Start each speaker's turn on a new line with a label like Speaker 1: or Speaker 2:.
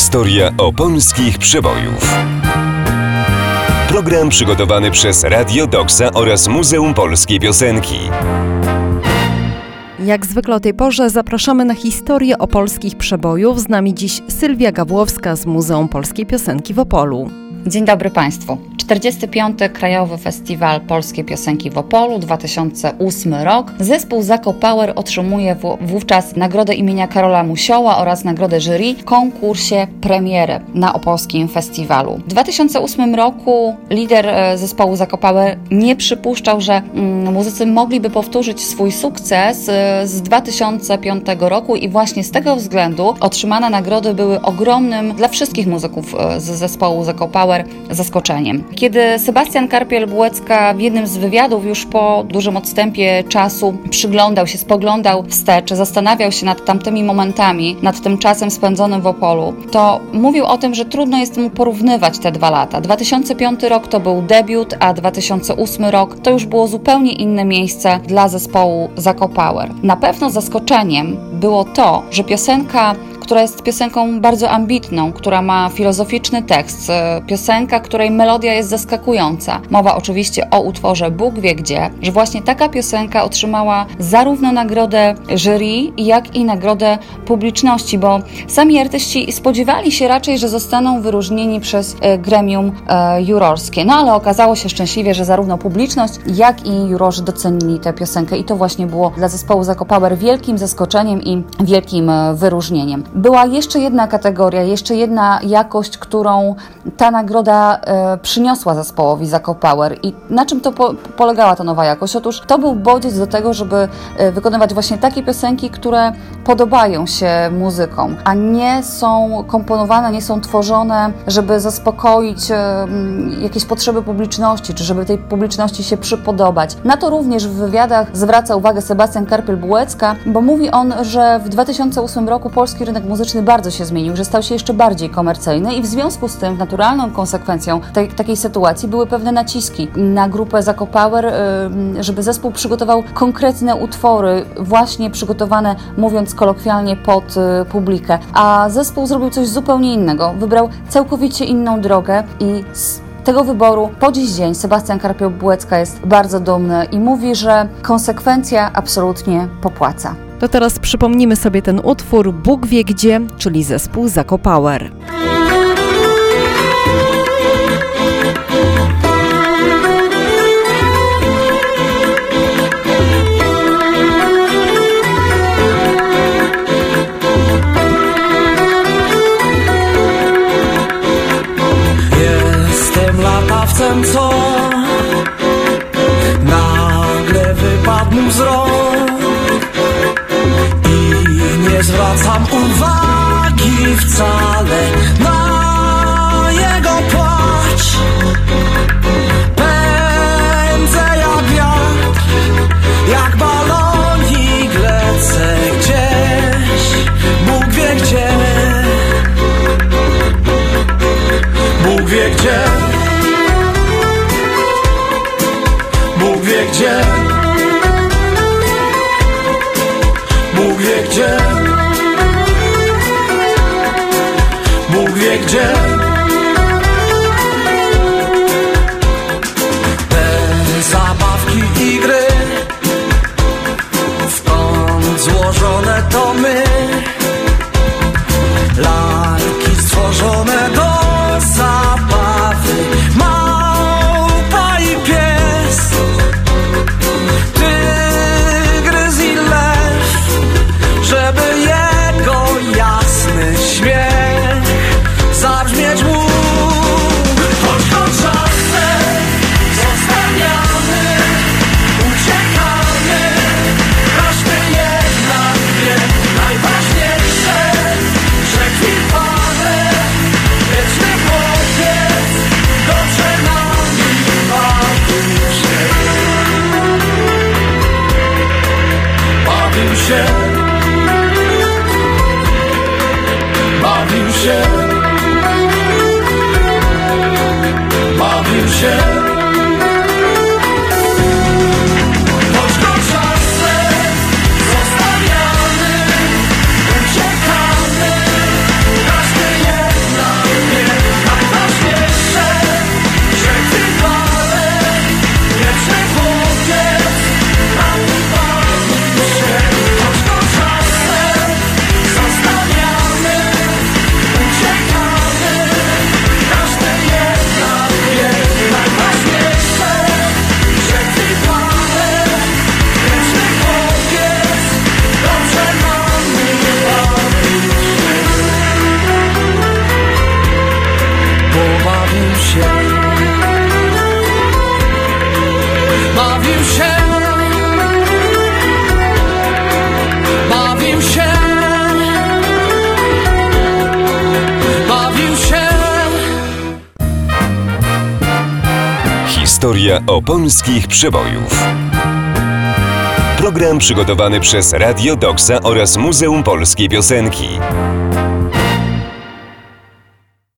Speaker 1: Historia opolskich przebojów. Program przygotowany przez Radio Doksa oraz Muzeum Polskiej Piosenki.
Speaker 2: Jak zwykle o tej porze zapraszamy na historię opolskich przebojów. Z nami dziś Sylwia Gawłowska z Muzeum Polskiej Piosenki w Opolu.
Speaker 3: Dzień dobry Państwu. 45. Krajowy Festiwal Polskiej Piosenki w Opolu, 2008 rok. Zespół Zakopower otrzymuje wówczas nagrodę imienia Karola Musioła oraz nagrodę jury w konkursie premiery na opolskim festiwalu. W 2008 roku lider zespołu Zakopower nie przypuszczał, że muzycy mogliby powtórzyć swój sukces z 2005 roku i właśnie z tego względu otrzymane nagrody były ogromnym dla wszystkich muzyków z zespołu Zakopower zaskoczeniem. Kiedy Sebastian Karpiel-Bułecka w jednym z wywiadów już po dużym odstępie czasu spoglądał wstecz, zastanawiał się nad tamtymi momentami, nad tym czasem spędzonym w Opolu, to mówił o tym, że trudno jest mu porównywać te 2 lata. 2005 rok to był debiut, a 2008 rok to już było zupełnie inne miejsce dla zespołu Zakopower. Na pewno zaskoczeniem było to, że piosenka, która jest piosenką bardzo ambitną, która ma filozoficzny tekst, piosenka, której melodia jest zaskakująca. Mowa oczywiście o utworze Bóg wie gdzie, że właśnie taka piosenka otrzymała zarówno nagrodę jury, jak i nagrodę publiczności, bo sami artyści spodziewali się raczej, że zostaną wyróżnieni przez gremium jurorskie. No ale okazało się szczęśliwie, że zarówno publiczność, jak i jurorzy docenili tę piosenkę i to właśnie było dla zespołu Zakopower wielkim zaskoczeniem i wielkim wyróżnieniem. Była jeszcze jedna kategoria, jeszcze jedna jakość, którą ta nagroda przyniosła zespołowi Zakopower. I na czym to polegała ta nowa jakość? Otóż to był bodziec do tego, żeby wykonywać właśnie takie piosenki, które podobają się muzykom, a nie są komponowane, nie są tworzone, żeby zaspokoić jakieś potrzeby publiczności, czy żeby tej publiczności się przypodobać. Na to również w wywiadach zwraca uwagę Sebastian Karpiel-Bułecka, bo mówi on, że w 2008 roku polski rynek muzyczny bardzo się zmienił, że stał się jeszcze bardziej komercyjny i w związku z tym naturalną konsekwencją takiej sytuacji były pewne naciski na grupę Zakopower, żeby zespół przygotował konkretne utwory, właśnie przygotowane, mówiąc kolokwialnie, pod publikę. A zespół zrobił coś zupełnie innego. Wybrał całkowicie inną drogę i z tego wyboru po dziś dzień Sebastian Karpiel-Bułecka jest bardzo dumny i mówi, że konsekwencja absolutnie popłaca.
Speaker 2: To teraz przypomnimy sobie ten utwór Bóg wie gdzie, czyli zespół Zakopower.
Speaker 4: Jestem latawcem, co nagle wypadł mu wzrok. Nie zwracam uwagi wcale na jego płacz. Pędzę jak wiatr, jak balonik lecę gdzieś, Bóg wie gdzie. Bóg wie gdzie. Bóg wie gdzie. Bóg wie gdzie. Bóg wie gdzie. Te zabawki i gry, skąd złożone to my, lalki stworzone do zabawy, małpa i pies, tygrys i lew, żeby jego jasny śmiech zabrzmieć mógł. Choć go czasem zostawiamy, uciekamy, prośmy jednak wie, najważniejsze, że kwitamy, wieczny chłopiec, dobrze nami bawił się. Bawił się. Bawił się. Bawił się. Choć go czasem zostawiamy, uciekamy, każdy jest
Speaker 1: Historia opolskich przebojów. Program przygotowany przez Radio Doksa oraz Muzeum Polskiej Piosenki.